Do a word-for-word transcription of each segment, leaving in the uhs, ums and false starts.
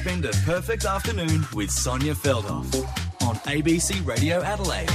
Spend a perfect afternoon with Sonia Feldhoff on A B C Radio Adelaide.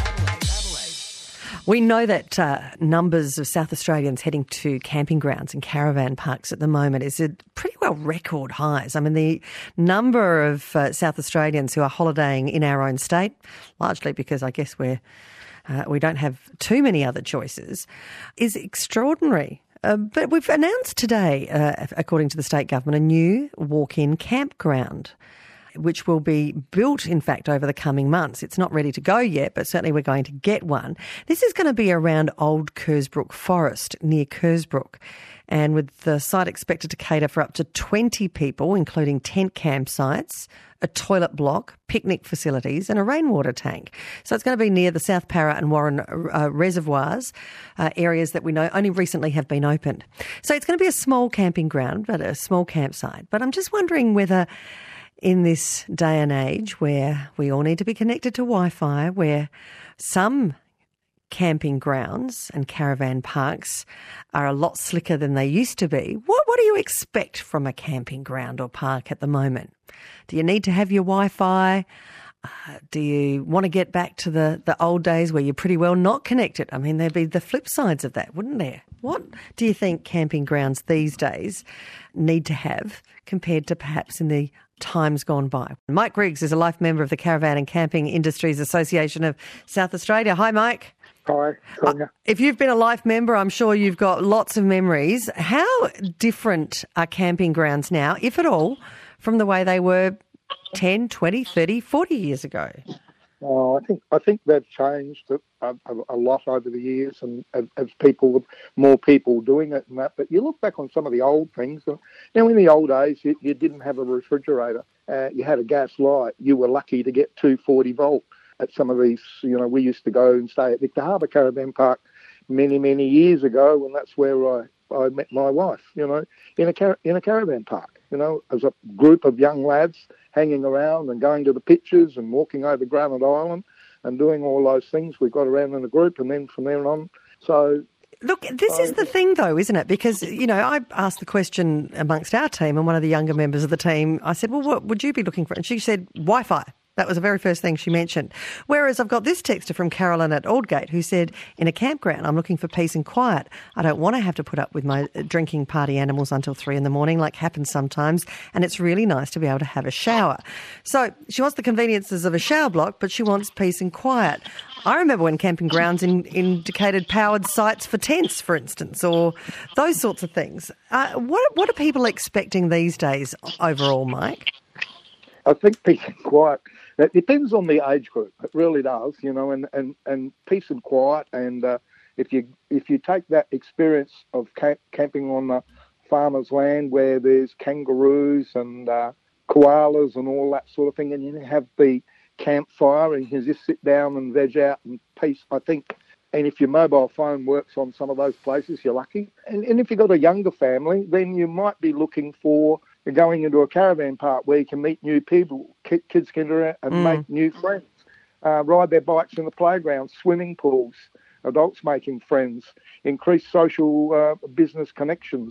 We know that uh, numbers of South Australians heading to camping grounds and caravan parks at the moment is at pretty well record highs. I mean, the number of uh, South Australians who are holidaying in our own state, largely because I guess we're, uh, we don't have too many other choices, is extraordinary. Uh, but we've announced today, uh, according to the state government, a new walk-in campground, which will be built, in fact, over the coming months. It's not ready to go yet, but certainly we're going to get one. This is going to be around Old Kersbrook Forest, near Kersbrook, and with the site expected to cater for up to twenty people, including tent campsites, a toilet block, picnic facilities and a rainwater tank. So it's going to be near the South Parra and Warren uh, reservoirs, uh, areas that we know only recently have been opened. So it's going to be a small camping ground, but a small campsite. But I'm just wondering whether in this day and age where we all need to be connected to Wi-Fi, where some camping grounds and caravan parks are a lot slicker than they used to be, what, what do you expect from a camping ground or park at the moment? Do you need to have your Wi-Fi? Uh, do you want to get back to the, the old days where you're pretty well not connected? I mean, there'd be the flip sides of that, wouldn't there? What do you think camping grounds these days need to have compared to perhaps in the times gone by? Mike Griggs is a life member of the Caravan and Camping Industries Association of South Australia. Hi, Mike. Hi, Sonia. Uh, if you've been a life member, I'm sure you've got lots of memories. How different are camping grounds now, if at all, from the way they were ten, twenty, thirty, forty years ago? Oh, I think I think they've changed a, a, a lot over the years, and as, as people, more people doing it and that. But you look back on some of the old things. You know, in the old days, you, you didn't have a refrigerator. Uh, you had a gas light. You were lucky to get two forty volt at some of these. You know, we used to go and stay at Victor Harbour Caravan Park many, many years ago, and that's where I, I met my wife. You know, in a car, in a caravan park. You know, as a group of young lads hanging around and going to the pitches and walking over Granite Island and doing all those things. We got around in a group, and then from there on, so... Look, this so, is the thing, though, isn't it? Because, you know, I asked the question amongst our team, and one of the younger members of the team, I said, well, what would you be looking for? And she said, Wi-Fi. That was the very first thing she mentioned. Whereas I've got this texter from Carolyn at Aldgate who said, in a campground, I'm looking for peace and quiet. I don't want to have to put up with my drinking party animals until three in the morning, like happens sometimes, and it's really nice to be able to have a shower. So she wants the conveniences of a shower block, but she wants peace and quiet. I remember when camping grounds in, indicated powered sites for tents, for instance, or those sorts of things. Uh, what, what are people expecting these days overall, Mike? I think peace and quiet, it depends on the age group. It really does, you know, and, and, and peace and quiet. And uh, if you if you take that experience of camp, camping on the farmer's land where there's kangaroos and uh, koalas and all that sort of thing, and you have the campfire and you just sit down and veg out in peace, I think. And if your mobile phone works on some of those places, you're lucky. And, and if you've got a younger family, then you might be looking for going into a caravan park where you can meet new people, kids can go out and mm. make new friends, uh, ride their bikes in the playground, swimming pools, adults making friends, increase social uh, business connections.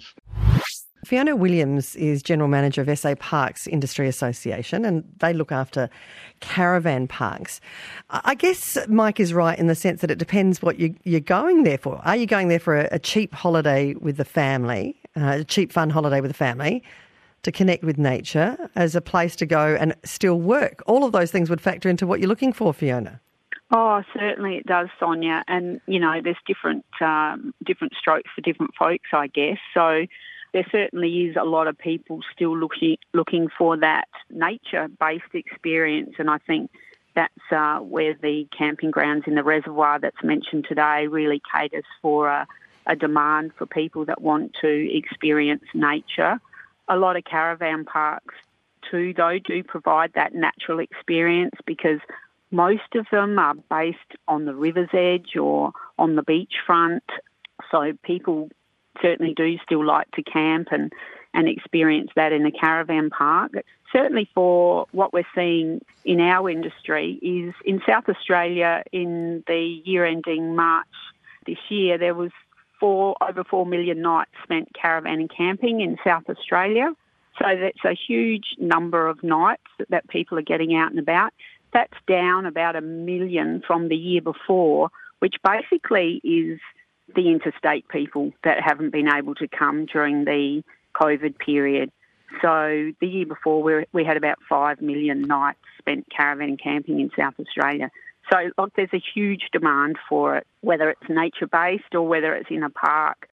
Fiona Williams is General Manager of S A Parks Industry Association, and they look after caravan parks. I guess Mike is right in the sense that it depends what you, you're going there for. Are you going there for a, a cheap holiday with the family, uh, a cheap fun holiday with the family, to connect with nature, as a place to go and still work? All of those things would factor into what you're looking for, Fiona. Oh, certainly it does, Sonia. And, you know, there's different um, different strokes for different folks, I guess. So there certainly is a lot of people still looking looking for that nature-based experience, and I think that's uh, where the camping grounds in the reservoir that's mentioned today really caters for a, a demand for people that want to experience nature. A lot of caravan parks too, though, do provide that natural experience because most of them are based on the river's edge or on the beachfront. So people certainly do still like to camp and, and experience that in a caravan park. Certainly for what we're seeing in our industry is in South Australia in the year ending March this year, there was four over four million nights spent caravan and camping in South Australia. So that's a huge number of nights that, that people are getting out and about. That's down about a million from the year before, which basically is the interstate people that haven't been able to come during the COVID period. So the year before, we, we had about five million nights spent caravan camping in South Australia. So look, there's a huge demand for it, whether it's nature-based or whether it's in a park